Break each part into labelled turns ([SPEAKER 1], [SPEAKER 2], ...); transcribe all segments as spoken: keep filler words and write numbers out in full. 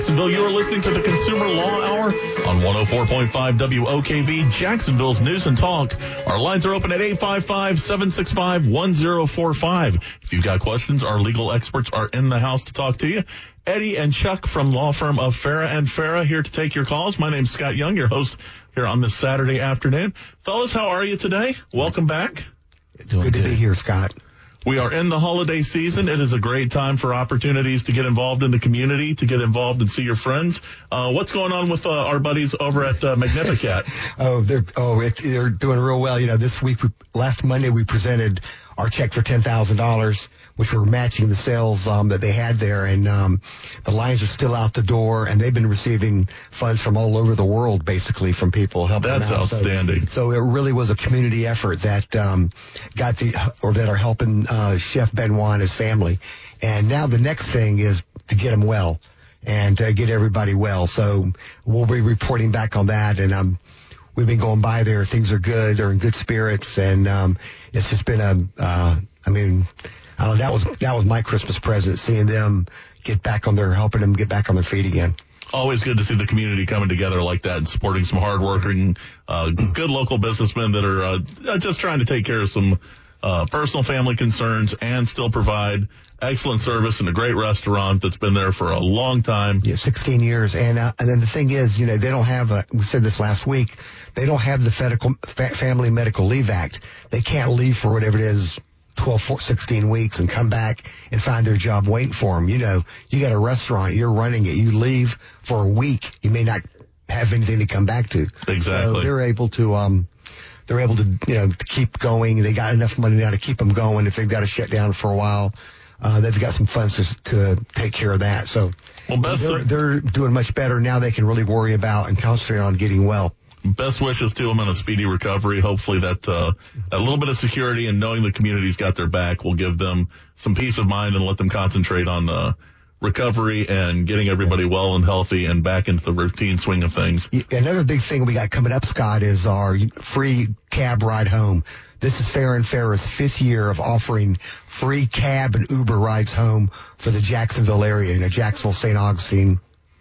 [SPEAKER 1] Jacksonville. You are listening to the Consumer Law Hour on one oh four point five W O K V, Jacksonville's News and Talk. Our lines are open at eight five five, seven six five, one oh four five. If you've got questions, our legal experts are in the house to talk to you. Eddie and Chuck from law firm of Farah and Farah here to take your calls. My name's Scott Young, your host here on this Saturday afternoon. Fellas, how are you today? Welcome back.
[SPEAKER 2] Doing good to be here, Scott.
[SPEAKER 1] We are in the holiday season. It is a great time for opportunities to get involved in the community, to get involved and see your friends. Uh, what's going on with uh, our buddies over at uh, Magnificat?
[SPEAKER 2] oh, they're oh, it, they're doing real well. You know, this week, we, last Monday, we presented our check for ten thousand dollars, which we're matching the sales um, that they had there, and um, the lines are still out the door, and they've been receiving funds from all over the world, basically, from people helping
[SPEAKER 1] That's
[SPEAKER 2] them out.
[SPEAKER 1] outstanding.
[SPEAKER 2] So, so it really was a community effort that um, got the or that are helping uh, Chef Benoit and his family. And now the next thing is to get them well and uh, get everybody well. So we'll be reporting back on that, and um, we've been going by there. Things are good. They're in good spirits, and um, it's just been a, uh, I mean, I don't know, that was that was my Christmas present, seeing them get back on their, helping them get back on their feet again.
[SPEAKER 1] Always good to see the community coming together like that and supporting some hardworking, uh, good local businessmen that are uh, just trying to take care of some uh, personal family concerns and still provide excellent service in a great restaurant that's been there for a long time.
[SPEAKER 2] Yeah, sixteen years. And uh, and then the thing is, you know, they don't have a, we said this last week, they don't have the Federal Family Medical Leave Act. They can't leave for whatever it is, twelve, sixteen weeks and come back and find their job waiting for them. You know, you got a restaurant, you're running it, you leave for a week, you may not have anything to come back to.
[SPEAKER 1] Exactly.
[SPEAKER 2] So they're able to, um, they're able to, you know, to keep going. They got enough money now to keep them going if they've got to shut down for a while. Uh, they've got some funds to, to take care of that. So
[SPEAKER 1] well, best
[SPEAKER 2] they're, they're doing much better now. They can really worry about and concentrate on getting well.
[SPEAKER 1] Best wishes to them on a speedy recovery. Hopefully that uh, a little bit of security and knowing the community's got their back will give them some peace of mind and let them concentrate on uh, recovery and getting everybody well and healthy and back into the routine swing of things.
[SPEAKER 2] Another big thing we got coming up, Scott, is our free cab ride home. This is Farah and Farah's fifth year of offering free cab and Uber rides home for the Jacksonville area, you know, Jacksonville, Saint Augustine,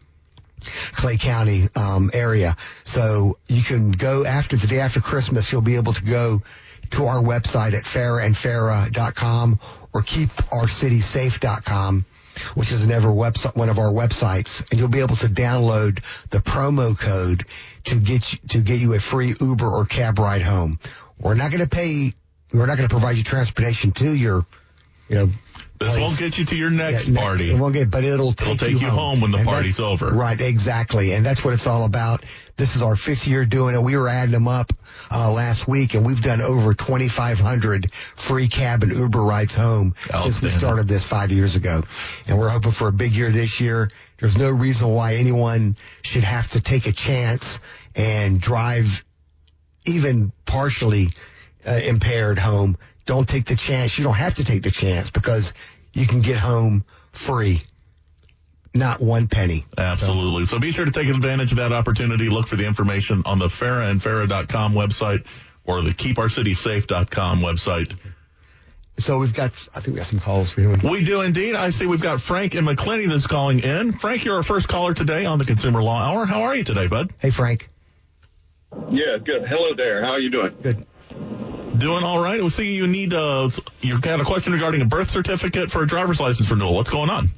[SPEAKER 2] Clay County um, area. So you can go after the day after Christmas. You'll be able to go to our website at farah and farah dot com or keep our city safe dot com, which is another website, one of our websites, and you'll be able to download the promo code to get you, to get you a free Uber or cab ride home. We're not going to pay. We're not going to provide you transportation to your, you know.
[SPEAKER 1] This
[SPEAKER 2] place.
[SPEAKER 1] Won't get you to your next
[SPEAKER 2] yeah,
[SPEAKER 1] party.
[SPEAKER 2] It won't get, but it'll take,
[SPEAKER 1] it'll take
[SPEAKER 2] you,
[SPEAKER 1] you home. home when the
[SPEAKER 2] and
[SPEAKER 1] party's
[SPEAKER 2] that,
[SPEAKER 1] over.
[SPEAKER 2] Right, exactly, and that's what it's all about. This is our fifth year doing it. We were adding them up uh, last week, and we've done over twenty-five hundred free cab and Uber rides home since we started this five years ago. And we're hoping for a big year this year. There's no reason why anyone should have to take a chance and drive even partially uh, impaired home. Don't take the chance. You don't have to take the chance because you can get home free. Not one penny.
[SPEAKER 1] Absolutely. So, so be sure to take advantage of that opportunity. Look for the information on the farah and farah dot com website or the keep our city safe dot com website.
[SPEAKER 2] So we've got, I think we got some calls. We
[SPEAKER 1] do indeed. I see we've got Frank in McClenny that's calling in. Frank, you're our first caller today on the Consumer Law Hour. How are you today, bud?
[SPEAKER 2] Hey, Frank.
[SPEAKER 3] Yeah, good. Hello there. How are you doing?
[SPEAKER 2] Good.
[SPEAKER 1] Doing all right. We see you need, uh, you got a question regarding a birth certificate for a driver's license renewal. What's going on?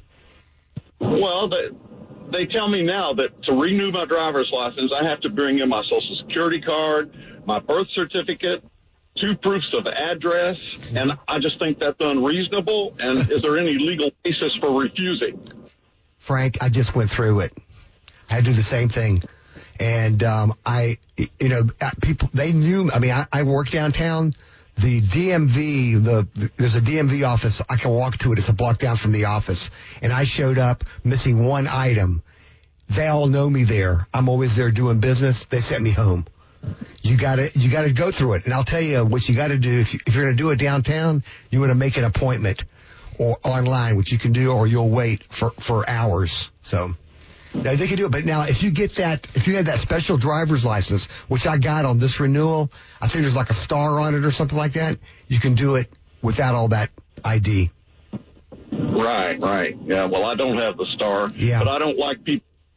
[SPEAKER 3] Well, they, they tell me now that to renew my driver's license, I have to bring in my Social Security card, my birth certificate, two proofs of address, and I just think that's unreasonable. And is there any legal basis for refusing?
[SPEAKER 2] Frank, I just went through it. I had to do the same thing. And, um, I, you know, people, they knew, I mean, I, I work downtown. The D M V, the, the, there's a D M V office. I can walk to it. It's a block down from the office. And I showed up missing one item. They all know me there. I'm always there doing business. They sent me home. You gotta, you gotta go through it. And I'll tell you what you gotta do. If, you, if you're gonna do it downtown, you want to make an appointment or online, which you can do, or you'll wait for, for hours. So. Now, they can do it, but now if you get that, if you had that special driver's license, which I got on this renewal, I think there's like a star on it or something like that, you can do it without all that I D.
[SPEAKER 3] Right, right. Yeah, well, I don't have the star,
[SPEAKER 2] yeah.
[SPEAKER 3] but I don't like people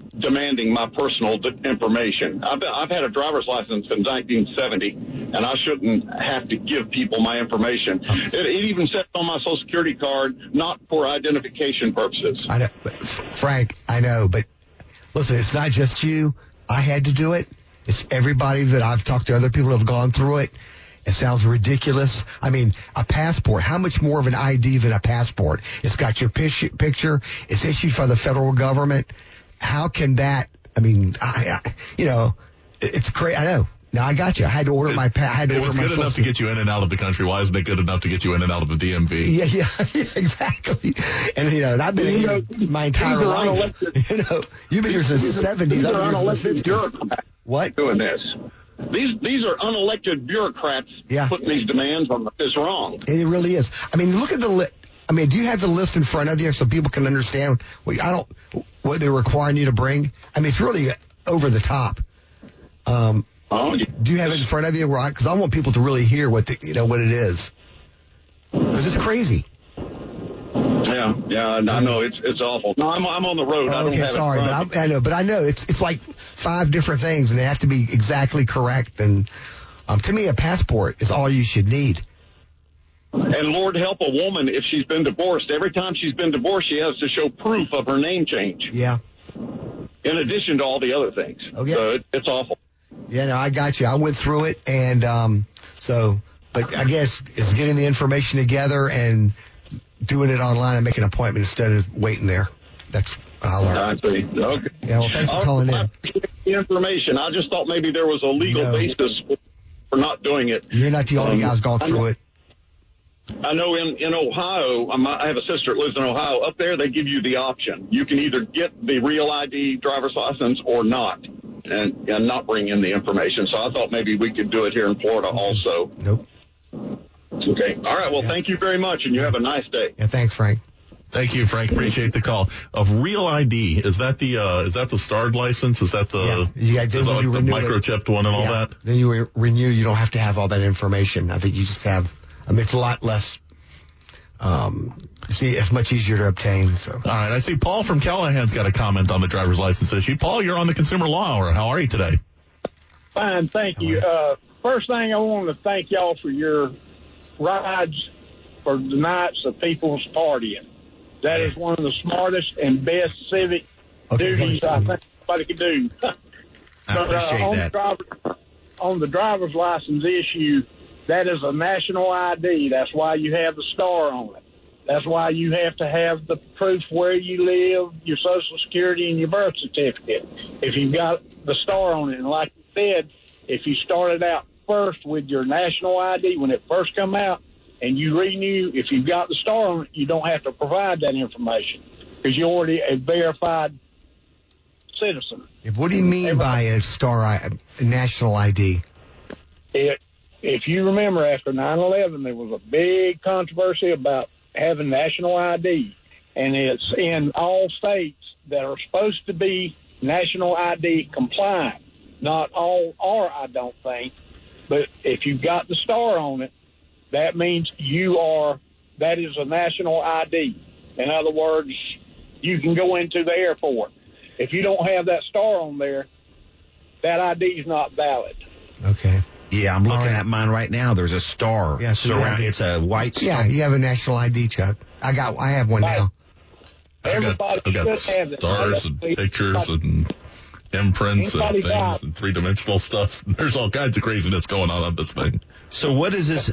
[SPEAKER 3] demanding my personal d- information. I've, been, I've had a driver's license since nineteen seventy, and I shouldn't have to give people my information. It, it even says on my Social Security card, not for identification purposes.
[SPEAKER 2] I know, but Frank, I know, but listen, it's not just you. I had to do it. It's everybody that I've talked to, other people who have gone through it. It sounds ridiculous. I mean, a passport, how much more of an I D than a passport? It's got your picture. It's issued by the federal government. How can that, I mean, I, I you know, it's crazy. I know. Now I got you. I had to order
[SPEAKER 1] it,
[SPEAKER 2] my, I had to
[SPEAKER 1] if
[SPEAKER 2] order
[SPEAKER 1] it's
[SPEAKER 2] my.
[SPEAKER 1] good enough to get you in and out of the country, why isn't it good enough to get you in and out of the D M V?
[SPEAKER 2] Yeah, yeah, yeah, exactly. And, you know, and I've been
[SPEAKER 3] You
[SPEAKER 2] here
[SPEAKER 3] know,
[SPEAKER 2] my entire life. You know, you've been here since the seventies. I've been here since the fifties. What?
[SPEAKER 3] Doing this. These these are unelected bureaucrats
[SPEAKER 2] yeah.
[SPEAKER 3] putting these demands on this wrong.
[SPEAKER 2] It really is. I mean, look at the list. I mean, do you have the list in front of you so people can understand what I don't what they're requiring you to bring? I mean, it's really over the top. Um,
[SPEAKER 3] oh, yeah.
[SPEAKER 2] Do you have it in front of you, Rod? Because I want people to really hear what the, you know what it is. Because it's crazy.
[SPEAKER 3] Yeah, yeah, I know it's it's awful. No, I'm I'm on the road.
[SPEAKER 2] Oh,
[SPEAKER 3] I don't
[SPEAKER 2] okay,
[SPEAKER 3] have
[SPEAKER 2] sorry,
[SPEAKER 3] it
[SPEAKER 2] but I, I know, but I know it's it's like five different things, and they have to be exactly correct. And um, to me, a passport is all you should need.
[SPEAKER 3] And Lord help a woman if she's been divorced. Every time she's been divorced, she has to show proof of her name change.
[SPEAKER 2] Yeah.
[SPEAKER 3] In addition to all the other things.
[SPEAKER 2] Oh, yeah.
[SPEAKER 3] So it, it's awful.
[SPEAKER 2] Yeah, no, I got you. I went through it, and um, so, but I guess it's getting the information together and doing it online and making an appointment instead of waiting there. That's what I learned.
[SPEAKER 3] I see. Okay.
[SPEAKER 2] Yeah, well, thanks for calling
[SPEAKER 3] I
[SPEAKER 2] in.
[SPEAKER 3] The information. I just thought maybe there was a legal
[SPEAKER 2] No.
[SPEAKER 3] basis for not doing it.
[SPEAKER 2] You're not the only
[SPEAKER 3] Um,
[SPEAKER 2] guy who's gone through
[SPEAKER 3] I,
[SPEAKER 2] it.
[SPEAKER 3] I know in, in Ohio, I'm, I have a sister that lives in Ohio. Up there, they give you the option. You can either get the real I D driver's license or not, and, and not bring in the information. So I thought maybe we could do it here in Florida also.
[SPEAKER 2] Nope.
[SPEAKER 3] Okay. All right. Well,
[SPEAKER 2] Yeah.
[SPEAKER 3] thank you very much, and you have a nice day.
[SPEAKER 2] Yeah, thanks, Frank.
[SPEAKER 1] Thank you, Frank. Appreciate the call. Of Real I D, is that the uh, is that the starred license? Is that the
[SPEAKER 2] Yeah. You got-
[SPEAKER 1] is that like
[SPEAKER 2] you
[SPEAKER 1] the
[SPEAKER 2] renew it.
[SPEAKER 1] microchipped one and all
[SPEAKER 2] Yeah.
[SPEAKER 1] that?
[SPEAKER 2] Then you re- renew, you don't have to have all that information. I think you just have, I mean, it's a lot less, um, see, it's much easier to obtain. So.
[SPEAKER 1] All right. I see Paul from Callahan's got a comment on the driver's license issue. Paul, you're on the Consumer Law Hour. How are you today?
[SPEAKER 4] Fine, thank you. Uh, first thing I want to thank y'all for your rides for the nights of people's partying. That is one of the smartest and best civic
[SPEAKER 2] Okay,
[SPEAKER 4] duties I
[SPEAKER 2] thank you.
[SPEAKER 4] think anybody could do.
[SPEAKER 5] I
[SPEAKER 4] But,
[SPEAKER 5] appreciate
[SPEAKER 4] uh, on
[SPEAKER 5] that.
[SPEAKER 4] The driver, on the driver's license issue, that is a national I D. That's why you have the star on it. That's why you have to have the proof where you live, your Social Security, and your birth certificate. If you've got the star on it, and like you said, if you started out first with your national I D when it first come out, and you renew, if you've got the star on it, you don't have to provide that information because you're already a verified citizen.
[SPEAKER 2] What do you mean by a star, I, a national I D?
[SPEAKER 4] It, if you remember, after nine eleven, there was a big controversy about having national I D, and it's in all states that are supposed to be national I D compliant. Not all are, I don't think, but if you've got the star on it, that means you are, that is a national I D. In other words, you can go into the airport. If you don't have that star on there, that I D is not valid.
[SPEAKER 2] Okay.
[SPEAKER 5] Yeah, I'm looking
[SPEAKER 2] All right.
[SPEAKER 5] at mine right now. There's a star.
[SPEAKER 2] Yeah, so you
[SPEAKER 5] surround,
[SPEAKER 2] have the-
[SPEAKER 5] it's a white star.
[SPEAKER 2] Yeah, you have a national I D, Chuck. I got, I have one
[SPEAKER 4] Right.
[SPEAKER 2] now.
[SPEAKER 1] I've got,
[SPEAKER 4] Everybody
[SPEAKER 1] I've got
[SPEAKER 4] should have it.
[SPEAKER 1] stars and pictures and imprints and
[SPEAKER 4] Anybody got-
[SPEAKER 1] things and three-dimensional stuff. There's all kinds of craziness going on on this thing.
[SPEAKER 5] So what is this?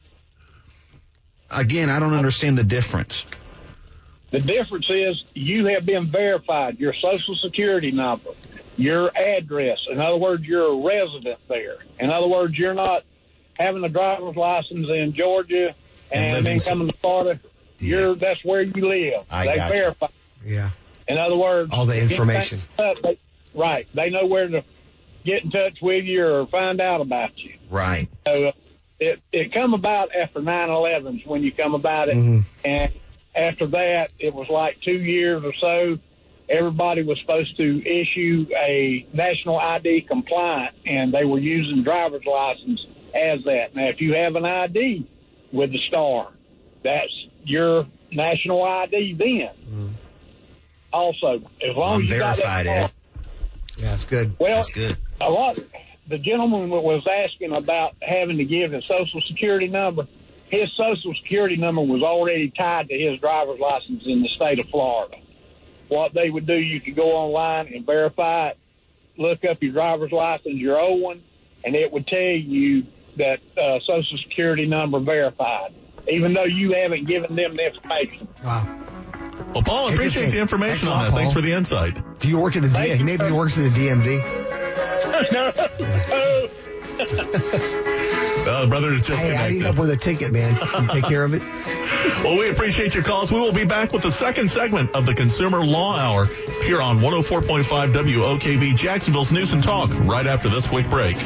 [SPEAKER 5] Again, I don't understand the difference.
[SPEAKER 4] The difference is you have been verified, your Social Security number, your address. In other words, you're a resident there. In other words, you're not having a driver's license in Georgia
[SPEAKER 5] And
[SPEAKER 4] and,
[SPEAKER 5] living
[SPEAKER 4] then
[SPEAKER 5] some-
[SPEAKER 4] coming to Florida.
[SPEAKER 5] Yeah.
[SPEAKER 4] You're that's where you live.
[SPEAKER 5] I
[SPEAKER 4] they
[SPEAKER 5] gotcha.
[SPEAKER 4] verify.
[SPEAKER 2] Yeah.
[SPEAKER 4] In other words,
[SPEAKER 2] All the
[SPEAKER 4] if
[SPEAKER 2] information.
[SPEAKER 4] anything comes up, they- right. They know where to get in touch with you or find out about you.
[SPEAKER 5] Right.
[SPEAKER 4] So uh, it it come about after nine eleven when you come about it,
[SPEAKER 2] Mhm.
[SPEAKER 4] and after that it was like two years or so. Everybody was supposed to issue a national I D compliant, and they were using driver's license as that. Now, if you have an I D with the star, that's your national I D then.
[SPEAKER 2] Mm.
[SPEAKER 4] Also, as long
[SPEAKER 5] I'm
[SPEAKER 4] as you got that
[SPEAKER 5] verified,
[SPEAKER 4] star,
[SPEAKER 5] Ed.
[SPEAKER 2] Yeah, that's good.
[SPEAKER 4] Well,
[SPEAKER 5] That's good.
[SPEAKER 4] a lot. The gentleman was asking about having to give his Social Security number. His Social Security number was already tied to his driver's license in the state of Florida. What they would do, you could go online and verify it, look up your driver's license, your old one, and it would tell you that uh, Social Security number verified, even though you haven't given them the information.
[SPEAKER 2] Wow.
[SPEAKER 1] Well, Paul, I appreciate the information on that. Thanks for the insight.
[SPEAKER 2] Do you work in the D? Maybe he works in the D M V.
[SPEAKER 4] No.
[SPEAKER 1] Uh, brother is just
[SPEAKER 2] Hey, I need
[SPEAKER 1] connected.
[SPEAKER 2] help with a ticket, man. Can you take care of it?
[SPEAKER 1] Well, we appreciate your calls. We will be back with the second segment of the Consumer Law Hour here on one oh four point five W O K V, Jacksonville's News and Talk, right after this quick break.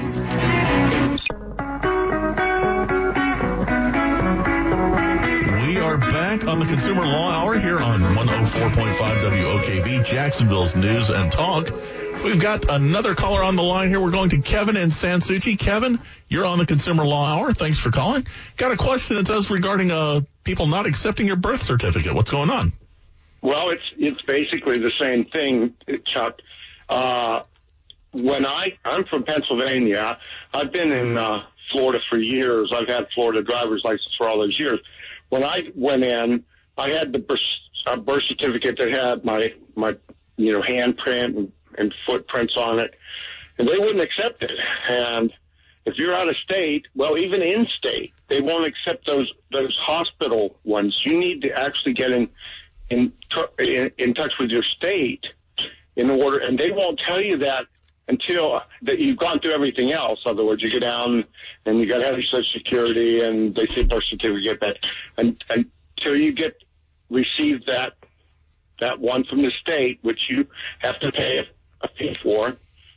[SPEAKER 1] We are back on the Consumer Law Hour here on one oh four point five W O K V, Jacksonville's News and Talk. We've got another caller on the line here. We're going to Kevin in San Suchi. Kevin, you're on the Consumer Law Hour. Thanks for calling. Got a question that says regarding uh, people not accepting your birth certificate. What's going on?
[SPEAKER 6] Well, it's it's basically the same thing, Chuck. Uh, when I I'm from Pennsylvania, I've been in uh, Florida for years. I've had Florida driver's license for all those years. When I went in, I had the birth, uh, birth certificate that had my my you know handprint and, and footprints on it, and they wouldn't accept it. And if you're out of state, well, even in state, they won't accept those those hospital ones. You need to actually get in. In, in in touch with your state in order, and they won't tell you that until that you've gone through everything else. In other words, you go down and you got to have your Social Security and they say birth certificate, but and, until you get receive that that one from the state, which you have to pay a, a fee for,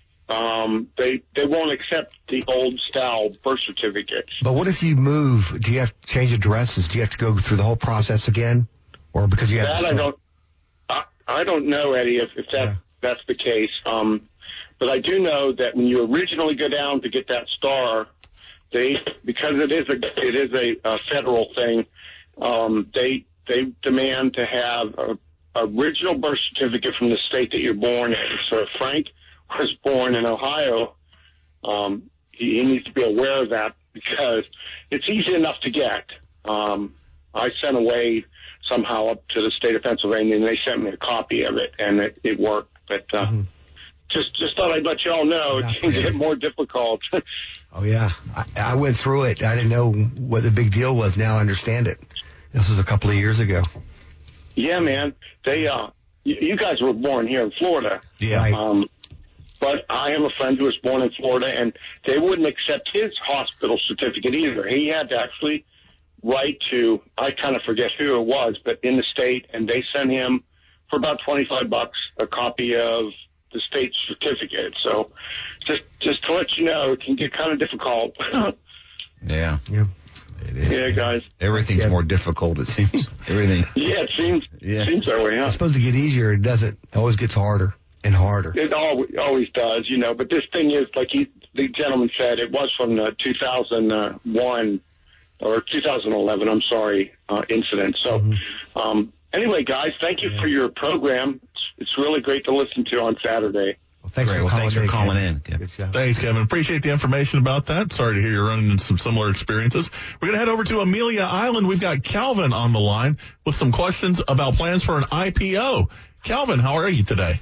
[SPEAKER 6] um, they they won't accept the old style birth certificates.
[SPEAKER 2] But what if you move? Do you have to change addresses? Do you have to go through the whole process again? Or because you have
[SPEAKER 6] that
[SPEAKER 2] to
[SPEAKER 6] I don't, I, I don't know, Eddie, if, if that
[SPEAKER 2] Yeah.
[SPEAKER 6] that's the case. Um, but I do know that when you originally go down to get that star, they because it is a it is a, a federal thing. Um, they they demand to have a original birth certificate from the state that you're born in. So if Frank was born in Ohio, um, he, he needs to be aware of that because it's easy enough to get. Um, I sent away somehow up to the state of Pennsylvania, and they sent me a copy of it, and it, it worked. But uh,
[SPEAKER 2] Mm-hmm.
[SPEAKER 6] just just thought I'd let you all know
[SPEAKER 2] Yeah,
[SPEAKER 6] it can get more difficult.
[SPEAKER 2] Oh, yeah. I, I went through it. I didn't know what the big deal was. Now I understand it. This was a couple of years ago.
[SPEAKER 6] Yeah, man. They uh, you, you guys were born here in Florida.
[SPEAKER 2] Yeah. Right.
[SPEAKER 6] Um, but I have a friend who was born in Florida, and they wouldn't accept his hospital certificate either. He had to actually write to, I kind of forget who it was, but in the state, and they sent him for about twenty-five bucks a copy of the state certificate. So just just to let you know, it can get kind of difficult.
[SPEAKER 5] Yeah.
[SPEAKER 2] Yeah.
[SPEAKER 5] It is.
[SPEAKER 6] Yeah, guys.
[SPEAKER 5] Everything's
[SPEAKER 2] Yeah.
[SPEAKER 5] more difficult, it seems. Everything.
[SPEAKER 6] Yeah, it seems
[SPEAKER 5] Yeah.
[SPEAKER 6] seems that way, huh?
[SPEAKER 2] It's supposed to get easier. It doesn't. It always gets harder and harder.
[SPEAKER 6] It always, always does, you know. But this thing is, like he, the gentleman said, it was from the two thousand one or two thousand eleven, I'm sorry, uh, incident. So
[SPEAKER 2] Mm-hmm.
[SPEAKER 6] um, anyway, guys, thank you for your program. It's, it's really great to listen to on Saturday.
[SPEAKER 2] Well, thanks
[SPEAKER 5] Great.
[SPEAKER 2] for
[SPEAKER 5] Well,
[SPEAKER 2] calling,
[SPEAKER 5] thanks for
[SPEAKER 2] in,
[SPEAKER 5] calling
[SPEAKER 2] Kevin.
[SPEAKER 5] in, Kevin.
[SPEAKER 2] Good job.
[SPEAKER 1] Thanks, Kevin. Appreciate the information about that. Sorry to hear you're running into some similar experiences. We're going to head over to Amelia Island. We've got Calvin on the line with some questions about plans for an I P O. Calvin, how are you today?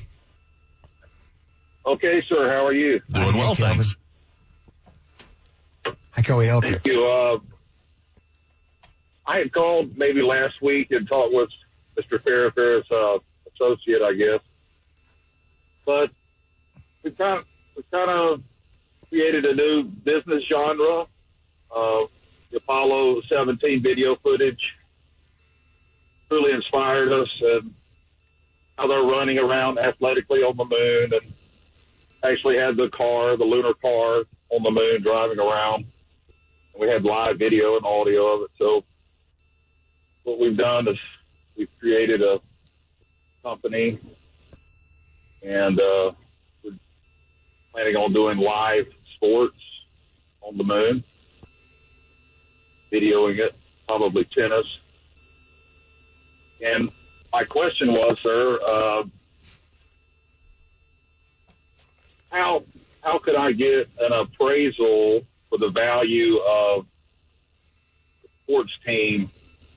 [SPEAKER 7] Okay, sir. How are you?
[SPEAKER 1] Doing
[SPEAKER 2] Hi,
[SPEAKER 1] well,
[SPEAKER 2] Calvin.
[SPEAKER 1] thanks.
[SPEAKER 2] How can we help you?
[SPEAKER 7] Thank you. Uh, I had called maybe last week and talked with Mister Farragher's uh, associate, I guess. But we kind of, we kind of created a new business genre. Uh, the Apollo seventeen video footage really inspired us, and how they're running around athletically on the moon, and actually had the car, the lunar car, on the moon driving around. We had live video and audio of it. So what we've done is we've created a company, and uh, we're planning on doing live sports on the moon, videoing it, probably tennis. And my question was, sir, uh, how how could I get an appraisal for the value of the sports team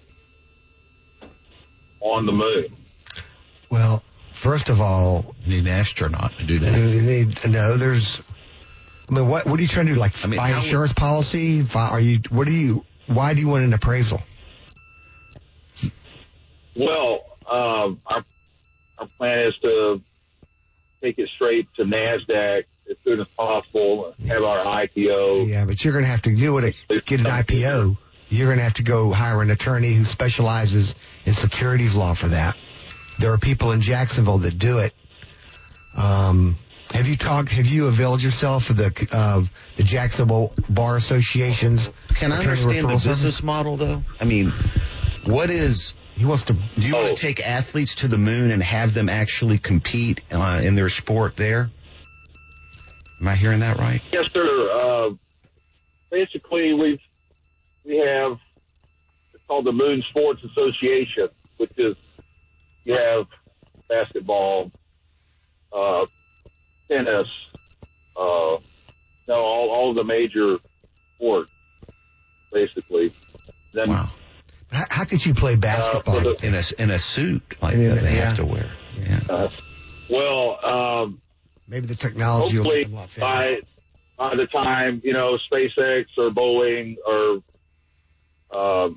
[SPEAKER 7] on the moon?
[SPEAKER 2] Well, first of all,
[SPEAKER 5] You need an astronaut to do that.
[SPEAKER 2] you need to know there's. I mean, what what are you trying to do? Like
[SPEAKER 5] I mean,
[SPEAKER 2] buy
[SPEAKER 5] how
[SPEAKER 2] insurance policy? Buy, are you? What do you? Why do you want an appraisal?
[SPEAKER 7] Well, um, our our plan is to take it straight to NASDAQ as soon as possible, and have our I P O.
[SPEAKER 2] Yeah, but you're going to have to do it. Get an I P O. You're going to have to go hire an attorney who specializes in securities law for that. There are people in Jacksonville that do it. Um, have you talked? Have you availed yourself of the uh, the Jacksonville Bar Association's?
[SPEAKER 5] Can I
[SPEAKER 2] attorney
[SPEAKER 5] understand the
[SPEAKER 2] referral
[SPEAKER 5] business
[SPEAKER 2] service?
[SPEAKER 5] model, though? I mean, what is...
[SPEAKER 2] He wants to.
[SPEAKER 5] Do you
[SPEAKER 7] Oh.
[SPEAKER 5] want to take athletes to the moon and have them actually compete uh, in their sport there? Am I hearing that right?
[SPEAKER 7] Yes, sir. Uh, basically, we've we have it's called the Moon Sports Association, which is you have basketball, uh, tennis, uh, no, all all of the major sports, basically. Then
[SPEAKER 5] Wow.
[SPEAKER 2] How, how could you play basketball?
[SPEAKER 7] Uh, for the-
[SPEAKER 5] In a, in a suit like
[SPEAKER 2] Yeah,
[SPEAKER 5] that they
[SPEAKER 2] yeah.
[SPEAKER 5] have to wear. Yeah.
[SPEAKER 7] uh, well, um,
[SPEAKER 2] Maybe the technology will
[SPEAKER 7] hopefully
[SPEAKER 2] make them a lot faster.
[SPEAKER 7] by by the time you know SpaceX or Boeing or um,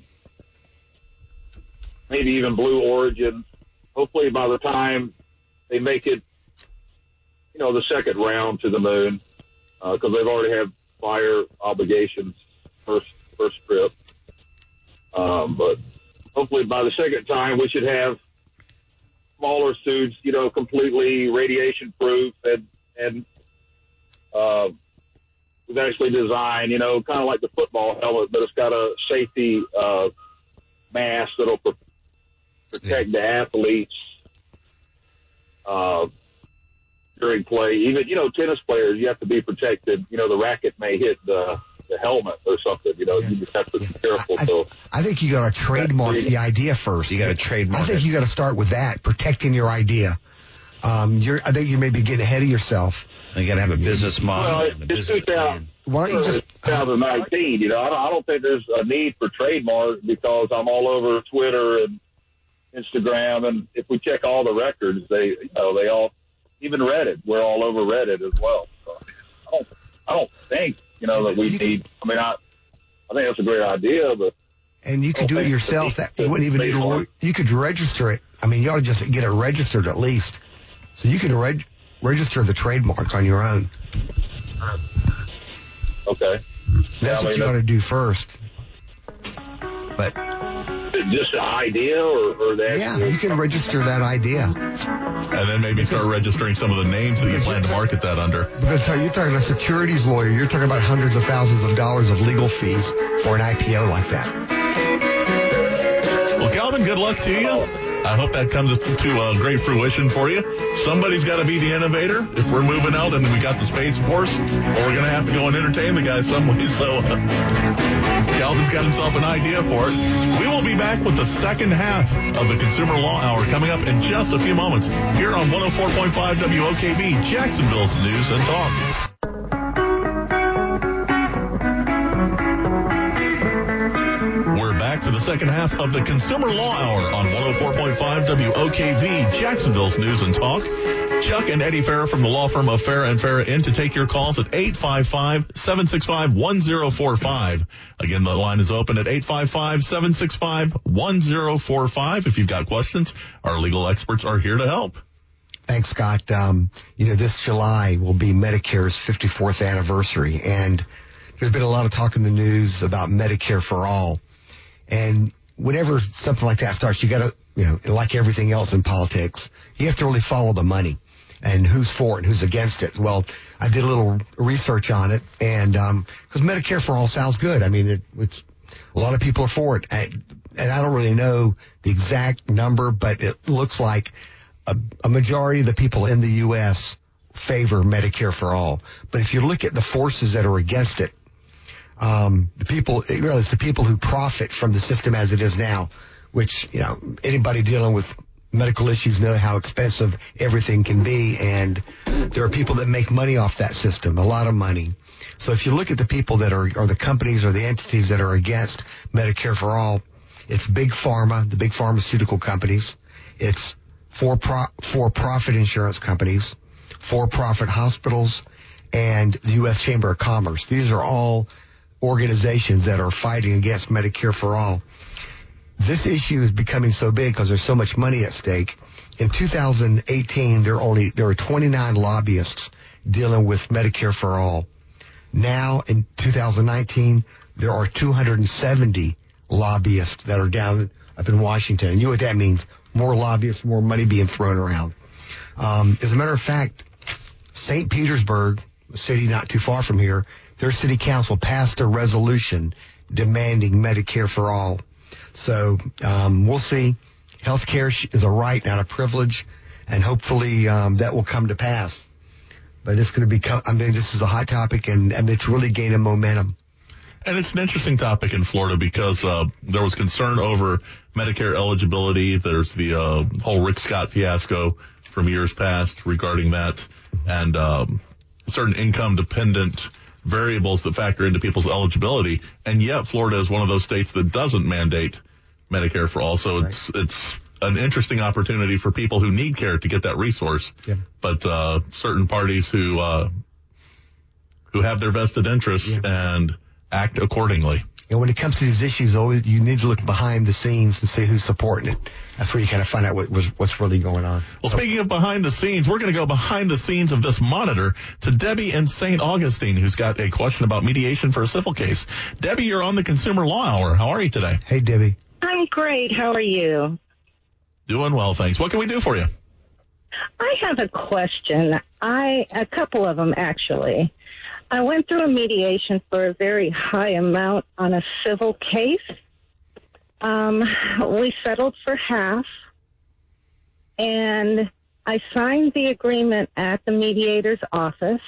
[SPEAKER 7] maybe even Blue Origin, hopefully by the time they make it, you know, the second round to the moon, because they've already had prior obligations first first trip. Um, but hopefully by the second time we should have smaller suits, you know, completely radiation proof, and and uh, we've actually designed, you know, kind of like the football helmet, but it's got a safety uh, mask that'll pr- protect the athletes uh, during play. Even, you know, tennis players, you have to be protected. You know, the racket may hit the, the helmet or something. You know,
[SPEAKER 2] Yeah.
[SPEAKER 7] you just have to be
[SPEAKER 2] Yeah.
[SPEAKER 7] careful.
[SPEAKER 2] I,
[SPEAKER 7] So.
[SPEAKER 2] I think you got to trademark the idea first.
[SPEAKER 5] You got to trademark
[SPEAKER 2] I think
[SPEAKER 5] it.
[SPEAKER 2] you got to start with that, protecting your idea. Um, you're, I think you may be getting ahead of yourself.
[SPEAKER 5] You got to have a business model
[SPEAKER 7] Well,
[SPEAKER 5] and a
[SPEAKER 7] it's
[SPEAKER 5] business
[SPEAKER 7] two thousand.
[SPEAKER 5] plan.
[SPEAKER 2] Why don't you just?
[SPEAKER 7] twenty nineteen, you know, I don't, I don't think there's a need for trademark because I'm all over Twitter and Instagram, and if we check all the records, they, you know, they all, even Reddit, we're all over Reddit as well. So I don't, I don't think, you know, that we
[SPEAKER 2] You-
[SPEAKER 7] need. I mean, I, I think that's a great idea, but
[SPEAKER 2] And you could do it yourself. That you wouldn't even need to.
[SPEAKER 7] Trademark.
[SPEAKER 2] You could register it. I mean, you ought to just get it registered at least, so you can reg- register the trademark on your own.
[SPEAKER 7] okay,
[SPEAKER 2] That's
[SPEAKER 7] Yeah, I
[SPEAKER 2] what
[SPEAKER 7] mean,
[SPEAKER 2] you ought to do first. But
[SPEAKER 7] just an idea, or, or that.
[SPEAKER 2] yeah, you can register that idea.
[SPEAKER 1] And then maybe start registering some of the names that you plan to market that under.
[SPEAKER 2] Because you're talking to a securities lawyer, you're talking about hundreds of thousands of dollars of legal fees for an I P O like that.
[SPEAKER 1] Well, Calvin, good luck to you. I hope that comes to uh, great fruition for you. Somebody's got to be the innovator. If we're moving out and we got the Space Force, well, we're going to have to go and entertain the guy some way. So uh, Calvin's got himself an idea for it. We will be back with the second half of the Consumer Law Hour coming up in just a few moments here on one oh four point five W O K V, Jacksonville's News and Talk. We're back for the second half of the Consumer Law Hour on one oh four point five W O K V, Jacksonville's News and Talk. Chuck and Eddie Farah from the law firm of Farah and Farah in to take your calls at eight five five, seven six five, one oh four five. Again, the line is open at eight five five, seven six five, one oh four five. If you've got questions, our legal experts are here to help.
[SPEAKER 2] Thanks, Scott. Um, you know, this July will be Medicare's fifty-fourth anniversary, and there's been a lot of talk in the news about Medicare for all. And whenever something like that starts, you got to, you know, like everything else in politics, you have to really follow the money and who's for it and who's against it. Well, I did a little research on it, and um, because Medicare for all sounds good. I mean, it, it's a lot of people are for it, and, and I don't really know the exact number, but it looks like a, a majority of the people in the U S favor Medicare for all. But if you look at the forces that are against it, um, the people, really, it's the people who profit from the system as it is now, which, you know, anybody dealing with medical issues know how expensive everything can be, and there are people that make money off that system, a lot of money. So if you look at the people that are, or the companies or the entities that are against Medicare for All, it's big pharma, the big pharmaceutical companies. It's for pro, for-profit insurance companies, for-profit hospitals, and the U S Chamber of Commerce. These are all organizations that are fighting against Medicare for All. This issue is becoming so big because there's so much money at stake. In two thousand eighteen, there only there were twenty-nine lobbyists dealing with Medicare for All. Now, in two thousand nineteen, there are two hundred seventy lobbyists that are down up in Washington. And you know what that means? More lobbyists, more money being thrown around. Um, as a matter of fact, Saint Petersburg, a city not too far from here, their city council passed a resolution demanding Medicare for All. So um, we'll see. Healthcare is a right, not a privilege, and hopefully um, that will come to pass. But it's going to become, I mean, this is a hot topic, and, and it's really gaining momentum.
[SPEAKER 1] And it's an interesting topic in Florida because uh, there was concern over Medicare eligibility. There's the uh, whole Rick Scott fiasco from years past regarding that, and um, certain income-dependent variables that factor into people's eligibility. And yet Florida is one of those states that doesn't mandate Medicare for All. So it's right. it's an interesting opportunity for people who need care to get that resource. Yeah. But uh, certain parties who uh, who have their vested interests yeah. and act accordingly.
[SPEAKER 2] And when it comes to these issues, always you need to look behind the scenes and see who's supporting it. That's where you kind of find out what, what's really going on.
[SPEAKER 1] Well, so, speaking of behind the scenes, we're going to go behind the scenes of this monitor to Debbie in Saint Augustine, who's got a question about mediation for a civil case. Debbie, you're on the Consumer Law Hour. How are you today?
[SPEAKER 2] Hey, Debbie.
[SPEAKER 8] I'm great. How are you?
[SPEAKER 1] Doing well, thanks. What can we do for you?
[SPEAKER 8] I have a question. I a couple of them, actually. I went through a mediation for a very high amount on a civil case. Um, we settled for half, and I signed the agreement at the mediator's office.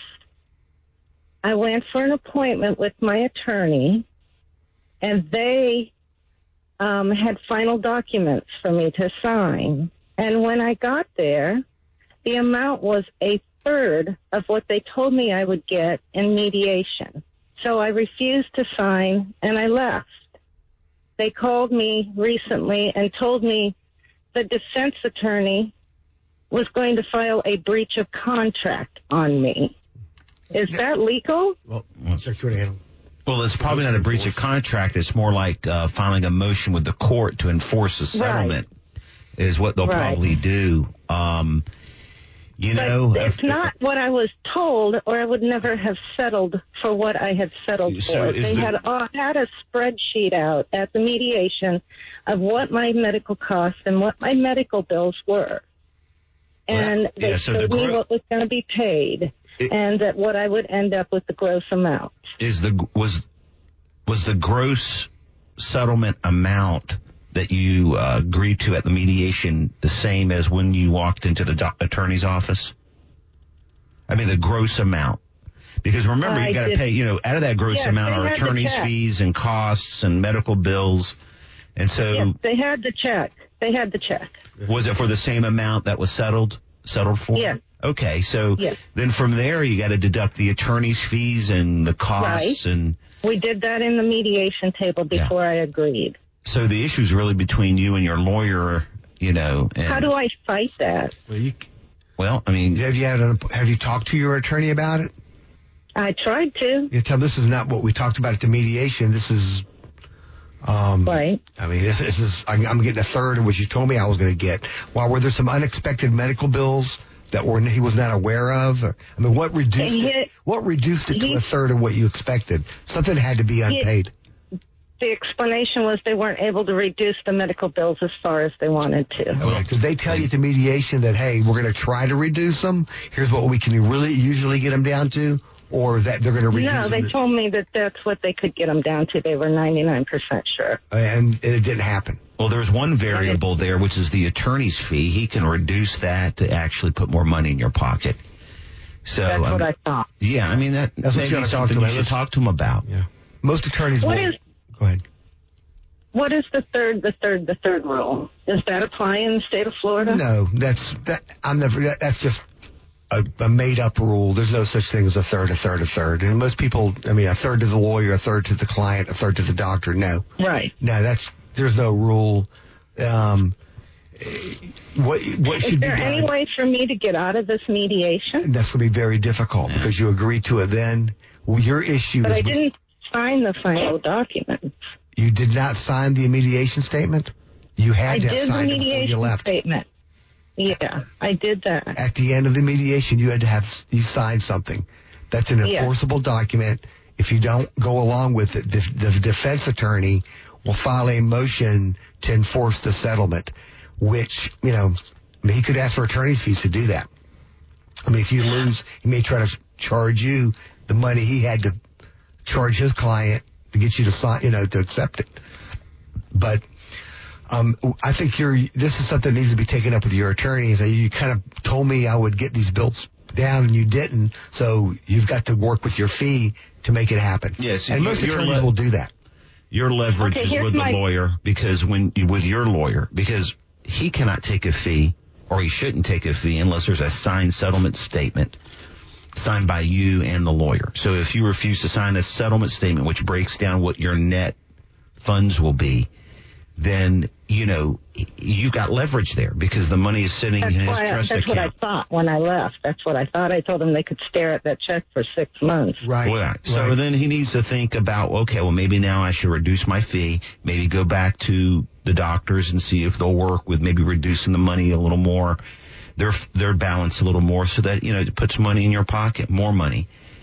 [SPEAKER 8] I went for an appointment with my attorney, and they um, had final documents for me to sign. And when I got there, the amount was a third of what they told me I would get in mediation. So I refused to sign, and I left. They called me recently and told me the defense attorney was going to file a breach of contract on me. Is that legal?
[SPEAKER 2] Well, Secretary
[SPEAKER 5] Well, it's probably not a breach of contract. It's more like uh, filing a motion with the court to enforce a settlement right. is what they'll right. probably do. Um You
[SPEAKER 8] but
[SPEAKER 5] know,
[SPEAKER 8] it's not what I was told, or I would never have settled for what I had settled
[SPEAKER 5] so
[SPEAKER 8] for. They
[SPEAKER 5] the,
[SPEAKER 8] had uh, had a spreadsheet out at the mediation of what my medical costs and what my medical bills were. And well, they yeah, so told the gro- me what was going to be paid, it, and that what I would end up with the gross amount.
[SPEAKER 5] Is the was was the gross settlement amount that you uh, agreed to at the mediation the same as when you walked into the do- attorney's office? I mean, the gross amount. Because remember, I you got to pay, you know, out of that gross
[SPEAKER 8] yes,
[SPEAKER 5] amount are attorney's fees and costs and medical bills. And so.
[SPEAKER 8] Yes, they had the check. They had the check.
[SPEAKER 5] Was it for the same amount that was settled, settled for?
[SPEAKER 8] Yes.
[SPEAKER 5] Okay, so
[SPEAKER 8] yes.
[SPEAKER 5] then from there you got to deduct the attorney's fees and the costs
[SPEAKER 8] right.
[SPEAKER 5] and.
[SPEAKER 8] We did that in the mediation table before yeah. I agreed.
[SPEAKER 5] So the issue is really between you and your lawyer, you know. And
[SPEAKER 8] how do I fight that?
[SPEAKER 2] Well, you,
[SPEAKER 5] well I mean,
[SPEAKER 2] have you had a, have you talked to your attorney about it?
[SPEAKER 8] I tried to.
[SPEAKER 2] You tell them this is not what we talked about at the mediation. This is, um,
[SPEAKER 8] right.
[SPEAKER 2] I mean, this, this is. I'm, I'm getting a third of what you told me I was going to get. While were there some unexpected medical bills that were he was not aware of? I mean, what reduced he, it? What reduced it he, to a third of what you expected? Something had to be unpaid.
[SPEAKER 8] He, The explanation was they weren't able to reduce the medical bills as far as they wanted to.
[SPEAKER 2] Okay. Did they tell you at the mediation that, hey, we're going to try to reduce them? Here's what we can really usually get them down to? Or that they're going to reduce them?
[SPEAKER 8] No, they
[SPEAKER 2] to...
[SPEAKER 8] told me that that's what they could get them down to. They were ninety-nine percent sure.
[SPEAKER 2] And, and it didn't happen.
[SPEAKER 5] Well, there's one variable there, which is the attorney's fee. He can reduce that to actually put more money in your pocket. So
[SPEAKER 8] That's
[SPEAKER 5] um,
[SPEAKER 8] what I thought.
[SPEAKER 5] Yeah, I mean, that,
[SPEAKER 2] that's what you got to talk to
[SPEAKER 5] him
[SPEAKER 2] about.
[SPEAKER 5] You should talk to him about.
[SPEAKER 2] Yeah. Most attorneys
[SPEAKER 8] what
[SPEAKER 2] will.
[SPEAKER 8] Is,
[SPEAKER 2] Go ahead.
[SPEAKER 8] what is the third, the third, the third rule? Does that apply in the state of Florida?
[SPEAKER 2] No, that's that. I'm never. That, that's just a, a made-up rule. There's no such thing as a third, a third, a third. And most people, I mean, a third to the lawyer, a third to the client, a third to the doctor. No,
[SPEAKER 8] right?
[SPEAKER 2] No, that's there's no rule. Um, what what should
[SPEAKER 8] is there
[SPEAKER 2] be done?
[SPEAKER 8] any way for me to get out of this mediation?
[SPEAKER 2] That's going to be very difficult because you agreed to it then. Well, your issue
[SPEAKER 8] But
[SPEAKER 2] is
[SPEAKER 8] I didn't sign the final document.
[SPEAKER 2] You did not sign the mediation statement? You had
[SPEAKER 8] I
[SPEAKER 2] to have
[SPEAKER 8] did the
[SPEAKER 2] signed it before you
[SPEAKER 8] mediation
[SPEAKER 2] left.
[SPEAKER 8] statement. Yeah, I did that.
[SPEAKER 2] At the end of the mediation, you had to have you signed something. That's an
[SPEAKER 8] Yeah.
[SPEAKER 2] enforceable document. If you don't go along with it, the, the defense attorney will file a motion to enforce the settlement, which, you know, I mean, he could ask for attorney's fees to do that. I mean, if you lose, he may try to charge you the money he had to charge his client to get you to sign, you know, to accept it. But um, I think you're. This is something that needs to be taken up with your attorney. Is that you kind of told me I would get these bills down and you didn't, so you've got to work with your fee to make it happen.
[SPEAKER 5] Yes,
[SPEAKER 2] and most
[SPEAKER 5] you're
[SPEAKER 2] attorneys
[SPEAKER 5] le-
[SPEAKER 2] will do that.
[SPEAKER 5] Your leverage
[SPEAKER 8] Okay,
[SPEAKER 5] is
[SPEAKER 8] here's
[SPEAKER 5] with
[SPEAKER 8] my-
[SPEAKER 5] the lawyer because when with your lawyer because he cannot take a fee or he shouldn't take a fee unless there's a signed settlement statement signed by you and the lawyer. So if you refuse to sign a settlement statement which breaks down what your net funds will be, then, you know, you've got leverage there because the money is sitting
[SPEAKER 8] That's
[SPEAKER 5] in his
[SPEAKER 8] why I,
[SPEAKER 5] trust
[SPEAKER 8] that's
[SPEAKER 5] account.
[SPEAKER 8] what I thought when I left. That's what I thought. I told them they could stare at that check for six months.
[SPEAKER 2] Right.
[SPEAKER 5] Well, so
[SPEAKER 2] right.
[SPEAKER 5] then he needs to think about, okay, well, maybe now I should reduce my fee, maybe go back to the doctors and see if they'll work with maybe reducing the money a little more, their their balance a little more so that, you know, it puts money in your pocket, more money.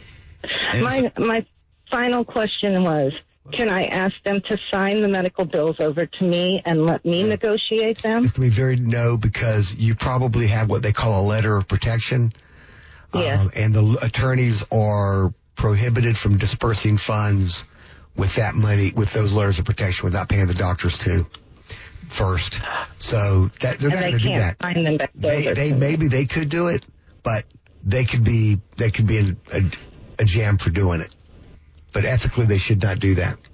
[SPEAKER 5] And
[SPEAKER 8] My my final question was, can I ask them to sign the medical bills over to me and let me negotiate them?
[SPEAKER 2] It's going to be very no because you probably have what they call a letter of protection.
[SPEAKER 8] Yeah.
[SPEAKER 2] Um, and the attorneys are prohibited from dispersing funds with that money, with those letters of protection without paying the doctors too first. So that, they're
[SPEAKER 8] And
[SPEAKER 2] not
[SPEAKER 8] they
[SPEAKER 2] going to do
[SPEAKER 8] can't
[SPEAKER 2] that.
[SPEAKER 8] sign them back
[SPEAKER 2] They,
[SPEAKER 8] over
[SPEAKER 2] they,
[SPEAKER 8] to me.
[SPEAKER 2] maybe they could do it, but they could be, they could be in a, a jam for doing it. But ethically, they should not do that.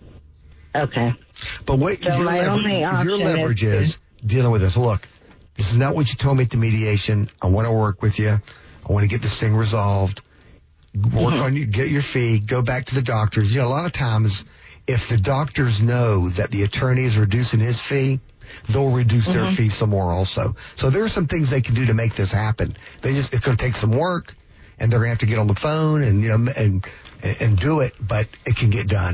[SPEAKER 8] Okay.
[SPEAKER 2] But what
[SPEAKER 8] So
[SPEAKER 2] your,
[SPEAKER 8] my
[SPEAKER 2] lever-
[SPEAKER 8] only
[SPEAKER 2] your
[SPEAKER 8] option
[SPEAKER 2] leverage
[SPEAKER 8] is-
[SPEAKER 2] is dealing with this. Look, this is not what you told me at the mediation. I want to work with you. I want to get this thing resolved. Work
[SPEAKER 8] Mm-hmm.
[SPEAKER 2] on you, get your fee, go back to the doctors. You know, a lot of times, if the doctors know that the attorney is reducing his fee, they'll reduce their
[SPEAKER 8] Mm-hmm.
[SPEAKER 2] fee some more also. So there are some things they can do to make this happen. They just, it's going to take some work, and they're going to have to get on the phone and, you know, and, and do it, but it can get done.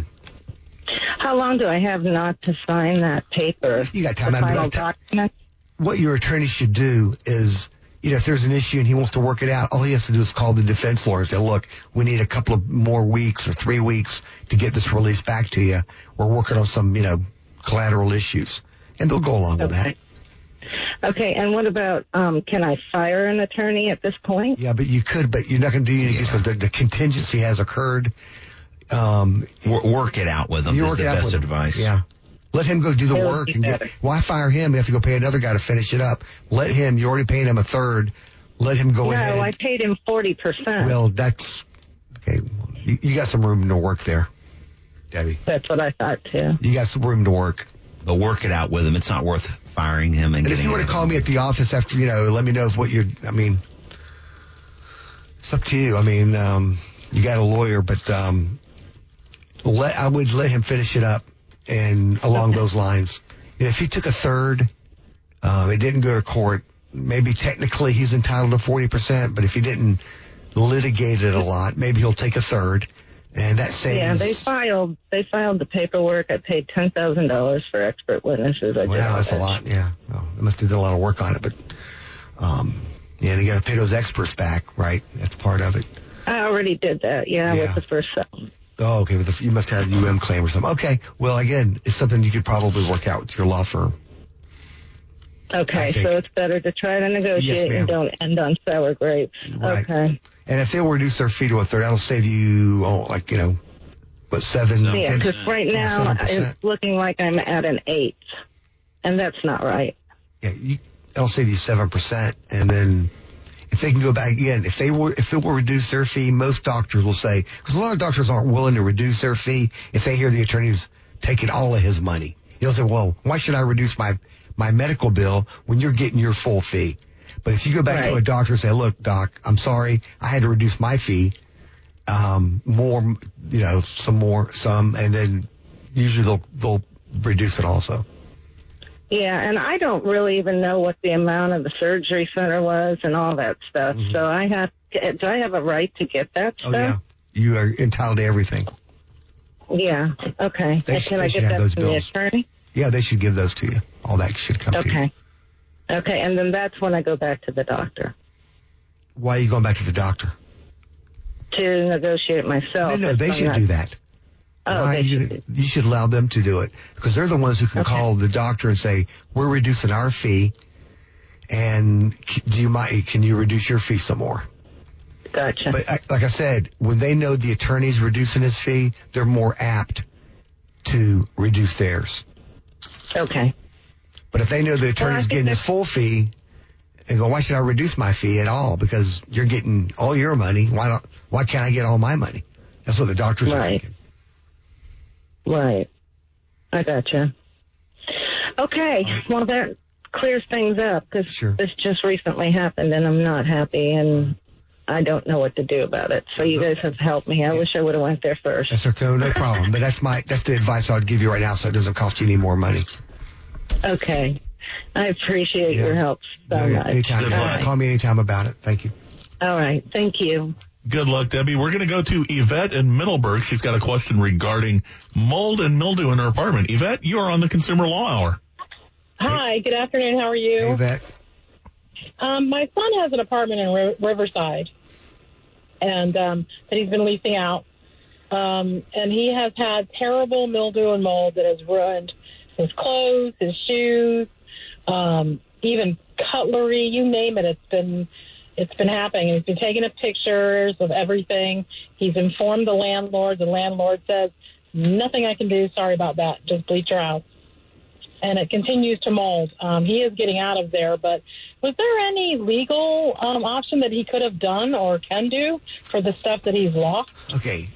[SPEAKER 8] How long do I have not to sign that paper?
[SPEAKER 2] You got time.
[SPEAKER 8] The
[SPEAKER 2] I mean,
[SPEAKER 8] final
[SPEAKER 2] I ta-
[SPEAKER 8] document?
[SPEAKER 2] What your attorney should do is, you know, if there's an issue and he wants to work it out, all he has to do is call the defense lawyer and say, look, we need a couple of more weeks or three weeks to get this release back to you. We're working on some, you know, collateral issues. And they'll go along with that.
[SPEAKER 8] Okay. Okay, and what about, um, can I fire an attorney at this point?
[SPEAKER 2] Yeah, but you could, but you're not going to do anything because the, the contingency has occurred. Um,
[SPEAKER 5] Wor- work it out with them
[SPEAKER 2] you
[SPEAKER 5] is
[SPEAKER 2] work
[SPEAKER 5] the
[SPEAKER 2] it out
[SPEAKER 5] best
[SPEAKER 2] with him.
[SPEAKER 5] advice.
[SPEAKER 2] Yeah. Let him go do the
[SPEAKER 8] That would
[SPEAKER 2] work
[SPEAKER 8] be
[SPEAKER 2] and get,
[SPEAKER 8] better.
[SPEAKER 2] why fire him? You have to go pay another guy to finish it up. Let him, you're already paying him a third. Let him go
[SPEAKER 8] No,
[SPEAKER 2] ahead.
[SPEAKER 8] I paid him forty percent.
[SPEAKER 2] Well, that's okay. You, you got some room to work there, Debbie.
[SPEAKER 8] That's what I thought, too.
[SPEAKER 2] You got some room to work.
[SPEAKER 5] But work it out with him. It's not worth firing him and,
[SPEAKER 2] And if
[SPEAKER 5] getting
[SPEAKER 2] you want
[SPEAKER 5] rid
[SPEAKER 2] to
[SPEAKER 5] of
[SPEAKER 2] call
[SPEAKER 5] him.
[SPEAKER 2] me at the office after, you know, let me know if what you're. I mean, it's up to you. I mean, um, you got a lawyer, but um, let I would let him finish it up and along those lines. You know, if he took a third, um, it didn't go to court. Maybe technically he's entitled to forty percent, but if he didn't litigate it a lot, maybe he'll take a third, and that saves.
[SPEAKER 8] Yeah, they filed they filed the paperwork. I paid ten thousand dollars for expert witnesses. I did
[SPEAKER 2] Wow,
[SPEAKER 8] all
[SPEAKER 2] that's a
[SPEAKER 8] that.
[SPEAKER 2] lot. Yeah, well, they must have done a lot of work on it, but um, yeah, they got to pay those experts back, right? That's part of it.
[SPEAKER 8] I already did that, yeah,
[SPEAKER 2] Yeah.
[SPEAKER 8] with the first settlement.
[SPEAKER 2] Oh, okay. But the, you must have a U M claim or something. Okay. Well, again, it's something you could probably work out with your law firm. I
[SPEAKER 8] Okay,
[SPEAKER 2] think-
[SPEAKER 8] so it's better to try to negotiate
[SPEAKER 2] Yes, ma'am.
[SPEAKER 8] and don't end on sour grapes.
[SPEAKER 2] Right.
[SPEAKER 8] Okay.
[SPEAKER 2] And if they'll reduce their fee to a third, that'll save you, oh, like, you know, what, seven?
[SPEAKER 5] No.
[SPEAKER 8] Yeah,
[SPEAKER 2] ten-
[SPEAKER 8] because right
[SPEAKER 2] Yeah,
[SPEAKER 8] now
[SPEAKER 2] seven percent.
[SPEAKER 8] it's looking like I'm at an eight, and that's not right.
[SPEAKER 2] Yeah, you, that'll save you seven percent. And then if they can go back again, if they were, if it will reduce their fee, most doctors will say, because a lot of doctors aren't willing to reduce their fee if they hear the attorney's taking all of his money. You'll say, well, why should I reduce my, my medical bill when you're getting your full fee? But if you go back
[SPEAKER 8] Right.
[SPEAKER 2] to a doctor and say, look, doc, I'm sorry, I had to reduce my fee, um, more, you know, some more, some, and then usually they'll, they'll reduce it also.
[SPEAKER 8] Yeah, and I don't really even know what the amount of the surgery center was and all that stuff.
[SPEAKER 2] Mm-hmm.
[SPEAKER 8] So I have, to, do I have a right to get that
[SPEAKER 2] Oh,
[SPEAKER 8] stuff?
[SPEAKER 2] yeah. You are entitled to everything.
[SPEAKER 8] Yeah. Okay.
[SPEAKER 2] They
[SPEAKER 8] And
[SPEAKER 2] should-
[SPEAKER 8] can
[SPEAKER 2] they
[SPEAKER 8] I
[SPEAKER 2] should
[SPEAKER 8] get
[SPEAKER 2] have
[SPEAKER 8] that
[SPEAKER 2] those
[SPEAKER 8] from the
[SPEAKER 2] bills.
[SPEAKER 8] attorney?
[SPEAKER 2] Yeah, they should give those to you. All that should come to you.
[SPEAKER 8] Okay. Okay, and then that's when I go back to the doctor
[SPEAKER 2] Why are you going back to the doctor?
[SPEAKER 8] to negotiate myself.
[SPEAKER 2] No, no,
[SPEAKER 8] if
[SPEAKER 2] they
[SPEAKER 8] I'm
[SPEAKER 2] should
[SPEAKER 8] not-
[SPEAKER 2] do that.
[SPEAKER 8] Oh,
[SPEAKER 2] Why
[SPEAKER 8] they
[SPEAKER 2] you,
[SPEAKER 8] should.
[SPEAKER 2] you should allow them to do it because they're the ones who can
[SPEAKER 8] Okay.
[SPEAKER 2] call the doctor and say, we're reducing our fee and c- do you mind, can you reduce your fee some more?
[SPEAKER 8] Gotcha.
[SPEAKER 2] But I, like I said, when they know the attorney's reducing his fee, they're more apt to reduce theirs.
[SPEAKER 8] Okay.
[SPEAKER 2] But if they know the
[SPEAKER 8] Well, I
[SPEAKER 2] attorney's
[SPEAKER 8] think
[SPEAKER 2] getting his
[SPEAKER 8] that's-
[SPEAKER 2] full fee, they go, why should I reduce my fee at all? Because you're getting all your money. Why not? Why can't I get all my money? That's what the doctors are
[SPEAKER 8] Right.
[SPEAKER 2] thinking.
[SPEAKER 8] Right. I gotcha. Okay. Well, that clears things up because
[SPEAKER 2] Sure.
[SPEAKER 8] this just recently happened and I'm not happy and I don't know what to do about it. So you guys have helped me. I wish I would have went there first.
[SPEAKER 2] That's okay, no problem. But that's my that's the advice I'd give you right now, so it doesn't cost you any more money.
[SPEAKER 8] Okay. I appreciate
[SPEAKER 2] Yeah.
[SPEAKER 8] your help so
[SPEAKER 2] No, yeah,
[SPEAKER 8] much.
[SPEAKER 2] anytime.
[SPEAKER 1] Good
[SPEAKER 8] All
[SPEAKER 1] luck.
[SPEAKER 8] right.
[SPEAKER 2] Call me anytime about it. Thank you.
[SPEAKER 8] All right. Thank you.
[SPEAKER 1] Good luck, Debbie. We're going to go to Yvette in Middleburg. She's got a question regarding mold and mildew in her apartment. Yvette, you are on the Consumer Law Hour.
[SPEAKER 9] Hi, good afternoon. How are you?
[SPEAKER 2] Hey, Vet.
[SPEAKER 9] Um, my son has an apartment in Ri- Riverside, and um, that he's been leasing out. Um, and he has had terrible mildew and mold that has ruined his clothes, his shoes, um, even cutlery. You name it. It's been it's been happening. He's been taking up pictures of everything. He's informed the landlord. The landlord says, "Nothing I can do. Sorry about that. Just bleach your house." And it continues to mold. Um, he is getting out of there, but was there any legal um, option that he could have done or can do for the stuff that he's lost?
[SPEAKER 2] Okay.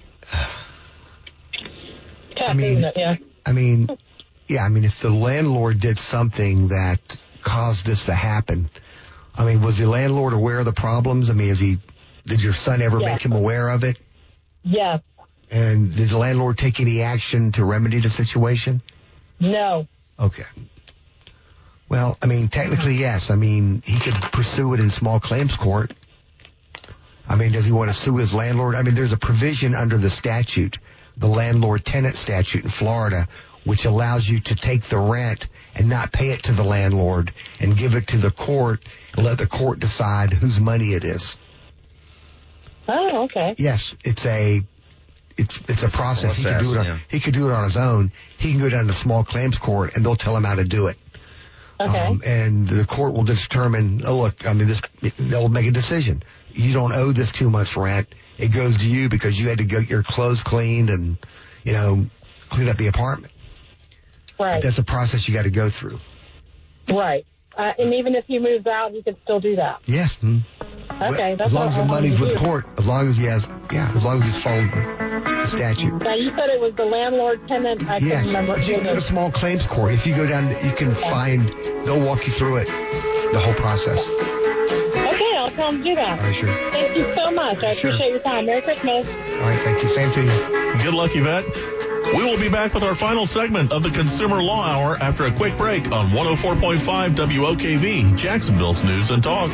[SPEAKER 9] Tough,
[SPEAKER 2] I mean-
[SPEAKER 9] isn't it? Yeah.
[SPEAKER 2] I mean, yeah, I mean, if the landlord did something that caused this to happen, I mean, was the landlord aware of the problems? I mean, is he, did your son ever
[SPEAKER 9] Yeah.
[SPEAKER 2] make him aware of it?
[SPEAKER 9] Yes.
[SPEAKER 2] And did the landlord take any action to remedy the situation?
[SPEAKER 9] No.
[SPEAKER 2] Okay. Well, I mean, technically, yes. I mean, he could pursue it in small claims court. I mean, does he want to sue his landlord? I mean, there's a provision under the statute, the landlord-tenant statute in Florida, which allows you to take the rent and not pay it to the landlord and give it to the court and let the court decide whose money it is.
[SPEAKER 9] Oh, okay.
[SPEAKER 2] Yes, it's a it's it's a process. He could do it on,
[SPEAKER 5] yeah.
[SPEAKER 2] he could do it on his own. He can go down to small claims court and they'll tell him how to do it.
[SPEAKER 9] Okay.
[SPEAKER 2] Um, and the court will determine, oh, look, I mean, this, they'll make a decision. You don't owe this too much rent. It goes to you because you had to get your clothes cleaned and, you know, clean up the apartment.
[SPEAKER 9] right.
[SPEAKER 2] That's a process you got to go through.
[SPEAKER 9] Right. Uh, and even if he moves out, he could still do that.
[SPEAKER 2] Yes. Hmm.
[SPEAKER 9] Okay.
[SPEAKER 2] Well,
[SPEAKER 9] That's
[SPEAKER 2] as long
[SPEAKER 9] what
[SPEAKER 2] as
[SPEAKER 9] I
[SPEAKER 2] the
[SPEAKER 9] wanted
[SPEAKER 2] money's
[SPEAKER 9] to
[SPEAKER 2] with the
[SPEAKER 9] do.
[SPEAKER 2] court, as long as he has, yeah, as long as he's followed the, the statute.
[SPEAKER 9] Now, you said it was the landlord tenant. I
[SPEAKER 2] Yes,
[SPEAKER 9] can remember.
[SPEAKER 2] but you can go to small claims court. If you go down, you can find, they'll walk you through it, the whole process.
[SPEAKER 9] Okay, I'll tell him to do that.
[SPEAKER 2] All right, sure.
[SPEAKER 9] Thank you so much. I
[SPEAKER 2] Sure.
[SPEAKER 9] appreciate your time. Merry Christmas.
[SPEAKER 2] All right, thank you. Same to you.
[SPEAKER 1] Good luck, Yvette. We will be back with our final segment of the Consumer Law Hour after a quick break on one oh four point five W O K V, Jacksonville's News and Talk.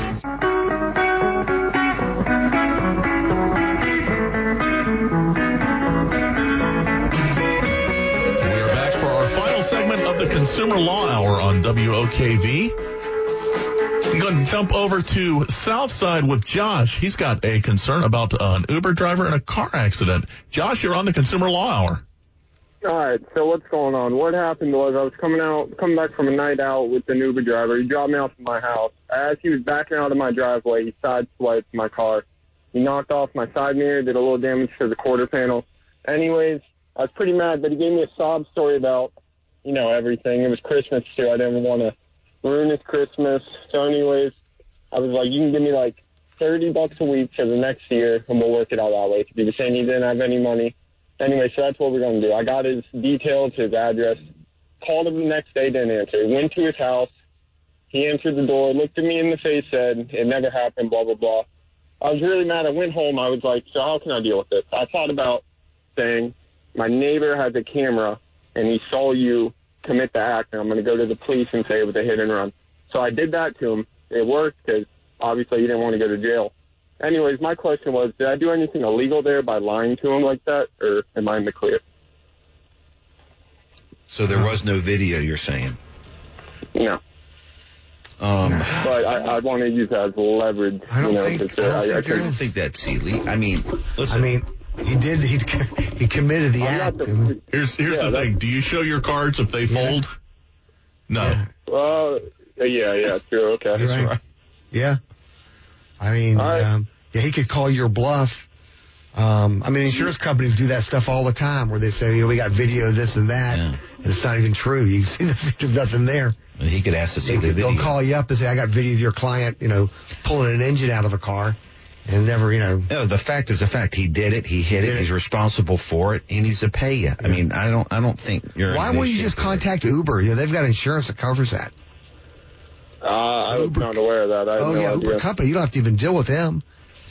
[SPEAKER 1] We are back for our final segment of the Consumer Law Hour on W O K V. I'm going to jump over to Southside with Josh. He's got a concern about uh, an Uber driver in a car accident. Josh, you're on the Consumer Law Hour.
[SPEAKER 10] All right, so what's going on? What happened was I was coming out, coming back from a night out with an Uber driver. He dropped me off at my house. As he was backing out of my driveway, he sideswiped my car. He knocked off my side mirror, did a little damage to the quarter panel. Anyways, I was pretty mad, but he gave me a sob story about, you know, everything. It was Christmas, too. I didn't want to ruin his Christmas. So anyways, I was like, you can give me like thirty bucks a week for the next year, and we'll work it out that way. Because he was saying he didn't have any money. Anyway, so that's what we're going to do. I got his details, his address, called him the next day, didn't answer. Went to his house. He answered the door, looked at me in the face, said, it never happened, blah, blah, blah. I was really mad. I went home. I was like, so how can I deal with this? I thought about saying, my neighbor has a camera, and he saw you commit the act, and I'm going to go to the police and say it was a hit and run. So I did that to him. It worked because obviously he didn't want to go to jail. Anyways, my question was, did I do anything illegal there by lying to him like that, or am I in the clear?
[SPEAKER 5] So there was no video, you're saying?
[SPEAKER 10] No.
[SPEAKER 5] Um,
[SPEAKER 10] but I, I want to use that as leverage.
[SPEAKER 2] I don't
[SPEAKER 10] you know,
[SPEAKER 2] think,
[SPEAKER 10] I,
[SPEAKER 2] I don't
[SPEAKER 10] I,
[SPEAKER 2] think
[SPEAKER 10] I,
[SPEAKER 2] there
[SPEAKER 5] I
[SPEAKER 2] is.
[SPEAKER 5] think that's illegal. I mean, listen.
[SPEAKER 2] I mean, he did. He he committed the
[SPEAKER 10] I'm
[SPEAKER 2] act.
[SPEAKER 10] not the,
[SPEAKER 1] Here's here's
[SPEAKER 10] Yeah,
[SPEAKER 1] the
[SPEAKER 10] that's-
[SPEAKER 1] thing. Do you show your cards if they fold? No.
[SPEAKER 2] Yeah.
[SPEAKER 10] well, yeah, yeah, true, okay.
[SPEAKER 2] That's right. Yeah. I mean,
[SPEAKER 10] All right.
[SPEAKER 2] um, yeah, he could call your bluff. Um, I mean, insurance companies do that stuff all the time where they say, "Yeah, we got video of this and that,"
[SPEAKER 5] Yeah.
[SPEAKER 2] and it's not even true. You see, there's nothing there.
[SPEAKER 5] He could ask to see
[SPEAKER 2] They,
[SPEAKER 5] the video.
[SPEAKER 2] they'll call you up and say, "I got video of your client, you know, pulling an engine out of a car," and never, you know.
[SPEAKER 5] No, the fact is the fact. He did it. He hit
[SPEAKER 2] He
[SPEAKER 5] it.
[SPEAKER 2] did
[SPEAKER 5] He's
[SPEAKER 2] it.
[SPEAKER 5] responsible for it. He needs to pay you. I mean, I don't. I don't think you're.
[SPEAKER 2] Why
[SPEAKER 5] in
[SPEAKER 2] wouldn't
[SPEAKER 5] good
[SPEAKER 2] you just
[SPEAKER 5] shape.
[SPEAKER 2] contact Uber? You know, they've got insurance that covers that.
[SPEAKER 10] Uh, I was
[SPEAKER 2] Uber-
[SPEAKER 10] not aware of that. I had
[SPEAKER 2] Oh
[SPEAKER 10] no
[SPEAKER 2] yeah,
[SPEAKER 10] idea.
[SPEAKER 2] Uber company. You don't have to even deal with them.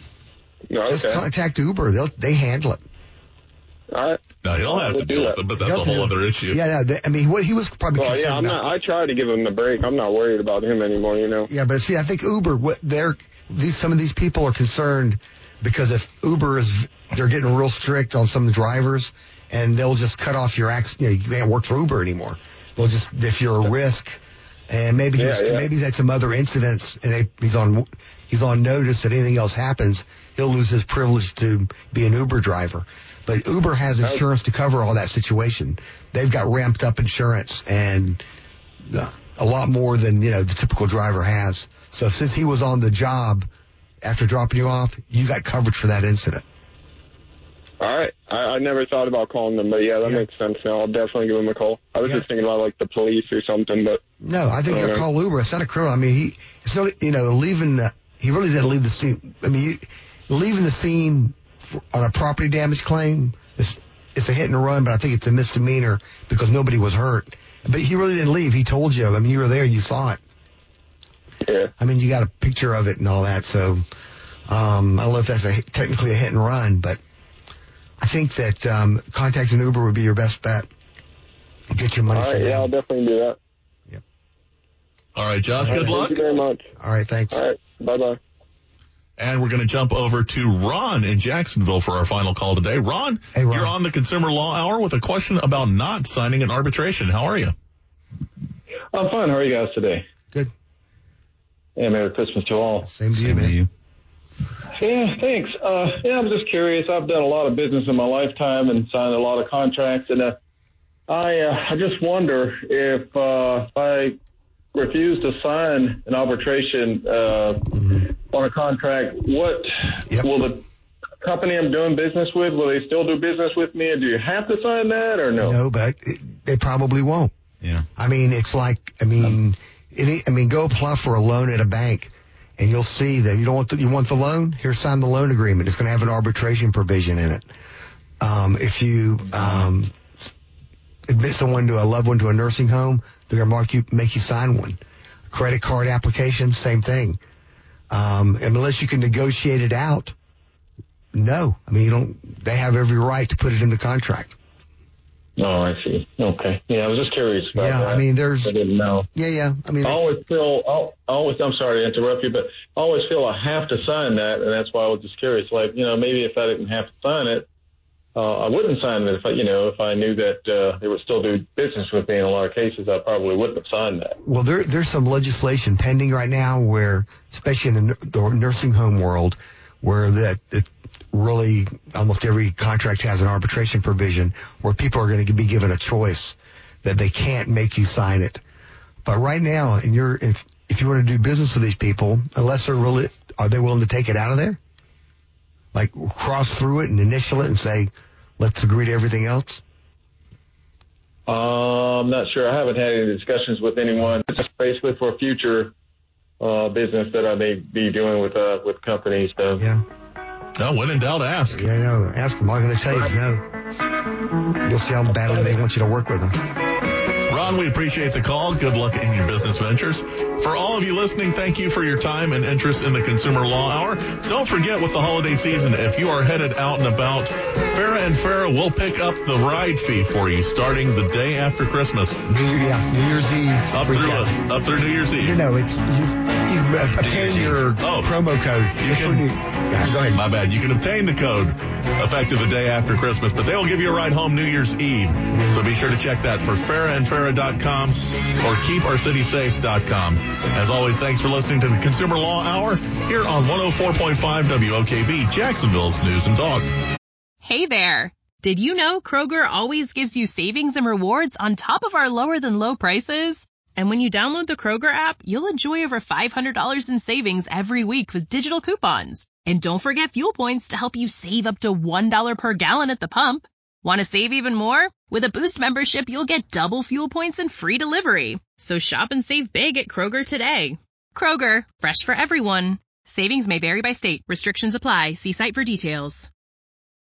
[SPEAKER 10] No,
[SPEAKER 2] Just
[SPEAKER 10] okay.
[SPEAKER 2] contact Uber. They'll they handle it.
[SPEAKER 10] All right.
[SPEAKER 1] No, he'll have to
[SPEAKER 10] We'll do
[SPEAKER 1] deal
[SPEAKER 10] that.
[SPEAKER 1] with it, but that's
[SPEAKER 2] He'll
[SPEAKER 1] a whole
[SPEAKER 2] do-
[SPEAKER 1] other issue.
[SPEAKER 2] Yeah, yeah. They, I mean, what he was probably
[SPEAKER 10] Well,
[SPEAKER 2] concerned
[SPEAKER 10] yeah, I'm
[SPEAKER 2] about.
[SPEAKER 10] not. I try to give him the break. I'm not worried about him anymore. You know.
[SPEAKER 2] Yeah, but see, I think Uber, what they're these some of these people are concerned because if Uber is, they're getting real strict on some of the drivers, and they'll just cut off your access. You know, you can't work for Uber anymore. They'll just if you're a risk, and maybe he
[SPEAKER 10] Yeah,
[SPEAKER 2] was,
[SPEAKER 10] yeah.
[SPEAKER 2] maybe he's had some other incidents, and they, he's on he's on notice that anything else happens, he'll lose his privilege to be an Uber driver. But Uber has insurance to cover all that situation. They've got ramped up insurance and uh, a lot more than, you know, the typical driver has. So since he was on the job after dropping you off, you got coverage for that incident.
[SPEAKER 10] All right. I, I never thought about calling them, but yeah, that
[SPEAKER 2] Yeah.
[SPEAKER 10] makes sense now. I'll definitely give him a call. I was
[SPEAKER 2] Yeah.
[SPEAKER 10] just thinking about like the police or something, but
[SPEAKER 2] No, I think you got to
[SPEAKER 10] Okay.
[SPEAKER 2] call Uber. It's not a criminal. I mean, he, it's not, you know, leaving the, he really didn't leave the scene. I mean, you, leaving the scene for, on a property damage claim, it's, it's a hit and run, but I think it's a misdemeanor because nobody was hurt. But he really didn't leave. He told you. I mean, you were there. You saw it.
[SPEAKER 10] yeah.
[SPEAKER 2] I mean, you got a picture of it and all that. So, um, I don't know if that's a, technically a hit and run, but I think that, um, contacting Uber would be your best bet. Get your money
[SPEAKER 10] All
[SPEAKER 2] from
[SPEAKER 10] right. Yeah, I'll
[SPEAKER 2] them.
[SPEAKER 10] definitely do that.
[SPEAKER 1] All right, Josh, good
[SPEAKER 10] Thank
[SPEAKER 1] luck.
[SPEAKER 10] you very much.
[SPEAKER 2] All right. Thanks.
[SPEAKER 10] All right. Bye-bye.
[SPEAKER 1] And we're going to jump over to Ron in Jacksonville for our final call today. Ron,
[SPEAKER 2] Hey, Ron.
[SPEAKER 1] you're on the Consumer Law Hour with a question about not signing an arbitration. How are you?
[SPEAKER 11] I'm fine. How are you guys today?
[SPEAKER 2] Good.
[SPEAKER 11] And Merry Christmas to all.
[SPEAKER 2] Same to you,
[SPEAKER 5] Same to
[SPEAKER 2] man.
[SPEAKER 5] you.
[SPEAKER 11] Yeah, thanks. Uh, yeah, I'm just curious. I've done a lot of business in my lifetime and signed a lot of contracts, and uh, I uh, I just wonder if uh, if I refuse to sign an arbitration uh, on a contract, what
[SPEAKER 2] Yep.
[SPEAKER 11] will the company I'm doing business with, will they still do business with me? And do you have to sign that or no?
[SPEAKER 2] No, but it, they probably won't.
[SPEAKER 5] Yeah.
[SPEAKER 2] I mean, it's like, I mean, it, I mean, go apply for a loan at a bank, and you'll see that you don't want the, you want the loan. Here, sign the loan agreement. It's going to have an arbitration provision in it. Um, if you um, admit someone to a loved one to a nursing home, they're going to mark you, make you sign one. Credit card application, same thing. Um, and unless you can negotiate it out, no. I mean, you don't. They have every right to put it in the contract.
[SPEAKER 11] Oh, I see. Okay. Yeah, I was just curious about
[SPEAKER 2] Yeah,
[SPEAKER 11] that.
[SPEAKER 2] I mean, there's.
[SPEAKER 11] I didn't know.
[SPEAKER 2] Yeah, yeah. I mean,
[SPEAKER 11] I always feel, I always, I'm sorry to interrupt you, but I always feel I have to sign that, and that's why I was just curious. Like, you know, maybe if I didn't have to sign it, uh, I wouldn't sign it if I, you know, if I knew that uh, they would still do business with me in a lot of cases, I probably wouldn't have signed that.
[SPEAKER 2] Well, there, there's some legislation pending right now where, especially in the, nu- the nursing home world, where that it really almost every contract has an arbitration provision where people are going to be given a choice that they can't make you sign it. But right now, and you're if if you want to do business with these people, unless they're really are they willing to take it out of there, like cross through it and initial it and say, let's agree to everything else.
[SPEAKER 11] Uh, I'm not sure. I haven't had any discussions with anyone. It's just basically for future uh, business that I may be doing with uh, with companies. So.
[SPEAKER 2] Yeah.
[SPEAKER 1] Oh, when in doubt, ask.
[SPEAKER 2] Yeah, I know. Ask them. All I'm going to tell you is no. You'll see how badly they want you to work with them.
[SPEAKER 1] Ron, we appreciate the call. Good luck in your business ventures. For all of you listening, thank you for your time and interest in the Consumer Law Hour. Don't forget, with the holiday season, if you are headed out and about, Farah and Farah will pick up the ride fee for you starting the day after Christmas.
[SPEAKER 2] New, yeah, New Year's Eve.
[SPEAKER 1] Up through, uh, up through New Year's Eve.
[SPEAKER 2] You know, it's you, you uh, obtain your
[SPEAKER 1] oh,
[SPEAKER 2] promo code.
[SPEAKER 1] You can,
[SPEAKER 2] you, yeah, go ahead.
[SPEAKER 1] My bad. You can obtain the code effective the day after Christmas, but they will give you a ride home New Year's Eve. So be sure to check that for farah and farah dot com or keep our city safe dot com. As always, thanks for listening to the Consumer Law Hour here on one oh four point five W O K V, Jacksonville's News and Talk.
[SPEAKER 12] Hey there. Did you know Kroger always gives you savings and rewards on top of our lower than low prices? And when you download the Kroger app, you'll enjoy over five hundred dollars in savings every week with digital coupons. And don't forget fuel points to help you save up to one dollar per gallon at the pump. Want to save even more? With a Boost membership, you'll get double fuel points and free delivery. So shop and save big at Kroger today. Kroger, fresh for everyone. Savings may vary by state. Restrictions apply. See site for details.